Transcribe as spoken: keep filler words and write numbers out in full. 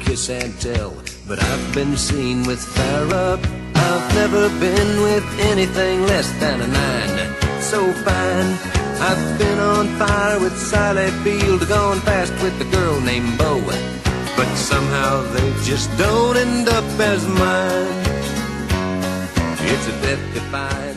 kiss and tell. But I've been seen with Farrah. I've never been with anything less than a nine. So fine. I've been on fire with Sally Field, gone fast with a girl named Bo. But somehow they just don't end up as mine. It's a death-defying